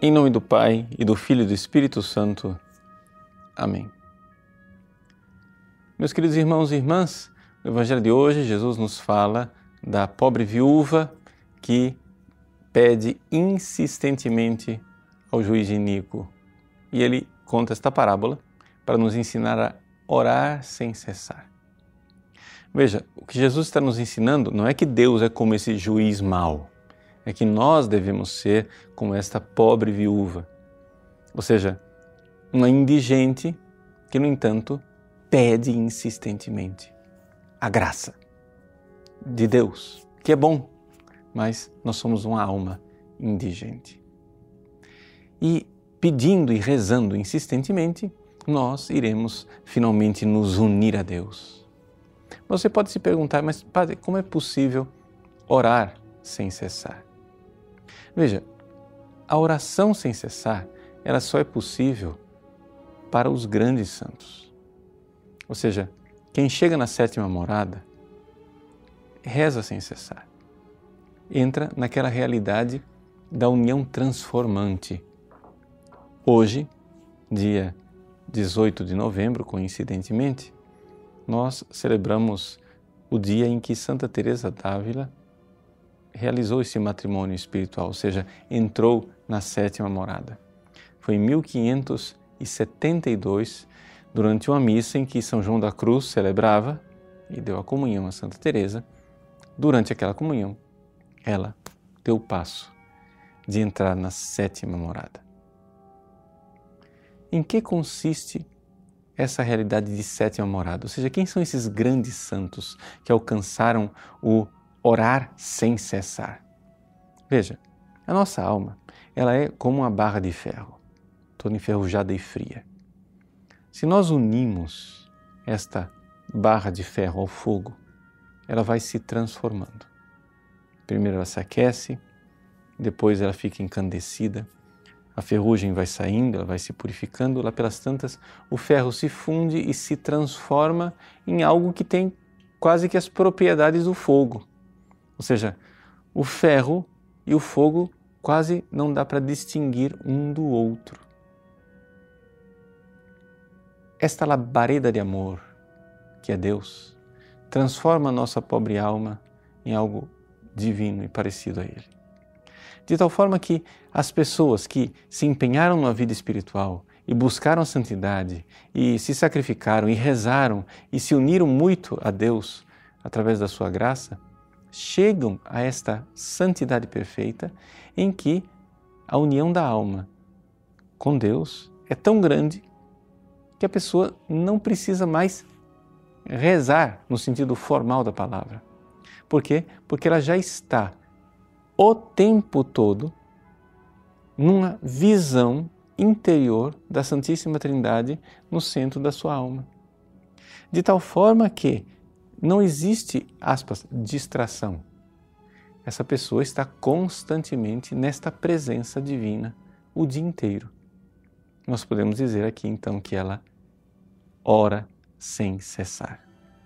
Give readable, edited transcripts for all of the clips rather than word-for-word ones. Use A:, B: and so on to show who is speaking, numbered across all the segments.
A: Em nome do Pai, e do Filho e do Espírito Santo. Amém. Meus queridos irmãos e irmãs, no Evangelho de hoje, Jesus nos fala da pobre viúva que pede insistentemente ao juiz iníquo. E ele conta esta parábola para nos ensinar a orar sem cessar. Veja, o que Jesus está nos ensinando não é que Deus é como esse juiz mau, é que nós devemos ser como esta pobre viúva. Ou seja, uma indigente que, no entanto, pede insistentemente a graça de Deus, que é bom, mas nós somos uma alma indigente. E pedindo e rezando insistentemente, nós iremos finalmente nos unir a Deus. Você pode se perguntar, mas Padre, como é possível orar sem cessar? Veja, a oração sem cessar, ela só é possível para os grandes santos. Ou seja, quem chega na sétima morada, reza sem cessar. Entra naquela realidade da união transformante. Hoje, dia 18 de novembro, coincidentemente, nós celebramos o dia em que Santa Teresa d'Ávila realizou esse matrimônio espiritual, ou seja, entrou na sétima morada. Foi em 1572, durante uma missa em que São João da Cruz celebrava e deu a comunhão a Santa Teresa. Durante aquela comunhão, ela deu o passo de entrar na sétima morada. Em que consiste essa realidade de sétima morada? Ou seja, quem são esses grandes santos que alcançaram o orar sem cessar? Veja, a nossa alma, ela é como uma barra de ferro, toda enferrujada e fria. Se nós unimos esta barra de ferro ao fogo, ela vai se transformando. Primeiro ela se aquece, depois ela fica encandecida, a ferrugem vai saindo, ela vai se purificando, lá pelas tantas o ferro se funde e se transforma em algo que tem quase que as propriedades do fogo. Ou seja, o ferro e o fogo quase não dá para distinguir um do outro. Esta labareda de amor, que é Deus, transforma a nossa pobre alma em algo divino e parecido a Ele. De tal forma que as pessoas que se empenharam na vida espiritual e buscaram a santidade e se sacrificaram e rezaram e se uniram muito a Deus através da sua graça, chegam a esta santidade perfeita em que a união da alma com Deus é tão grande que a pessoa não precisa mais rezar no sentido formal da palavra. Por quê? Porque ela já está o tempo todo numa visão interior da Santíssima Trindade no centro da sua alma. De tal forma que não existe, aspas, distração. Essa pessoa está constantemente nesta presença divina o dia inteiro. Nós podemos dizer aqui então que ela ora sem cessar.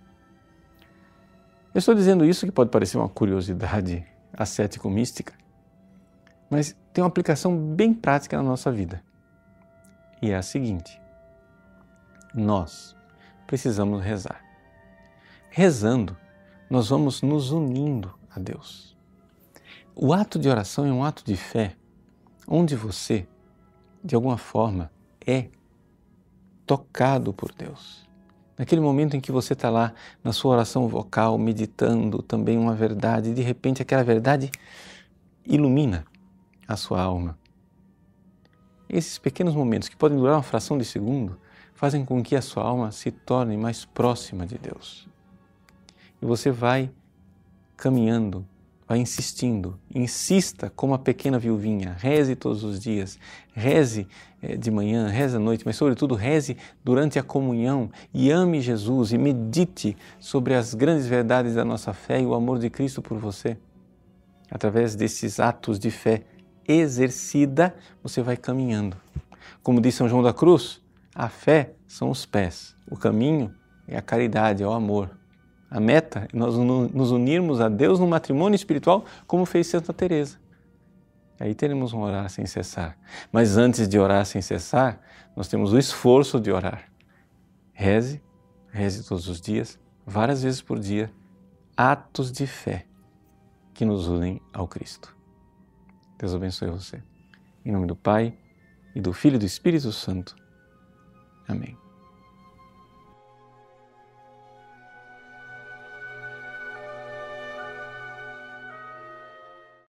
A: Eu estou dizendo isso que pode parecer uma curiosidade ascético-mística, mas tem uma aplicação bem prática na nossa vida. E é a seguinte: nós precisamos rezar. Rezando, nós vamos nos unindo a Deus. O ato de oração é um ato de fé, onde você, de alguma forma, é tocado por Deus. Naquele momento em que você está lá na sua oração vocal, meditando também uma verdade, e de repente aquela verdade ilumina a sua alma. Esses pequenos momentos, que podem durar uma fração de segundo, fazem com que a sua alma se torne mais próxima de Deus. E você vai caminhando, vai insistindo, insista como a pequena viuvinha, reze todos os dias, reze de manhã, reze à noite, mas sobretudo reze durante a comunhão e ame Jesus e medite sobre as grandes verdades da nossa fé e o amor de Cristo por você. Através desses atos de fé exercida, você vai caminhando. Como diz São João da Cruz, a fé são os pés, o caminho é a caridade, é o amor. A meta é nós nos unirmos a Deus no matrimônio espiritual, como fez Santa Teresa. Aí teremos um orar sem cessar. Mas antes de orar sem cessar, nós temos o esforço de orar. Reze todos os dias, várias vezes por dia, atos de fé que nos unem ao Cristo. Deus abençoe você. Em nome do Pai, e do Filho e do Espírito Santo. Amém.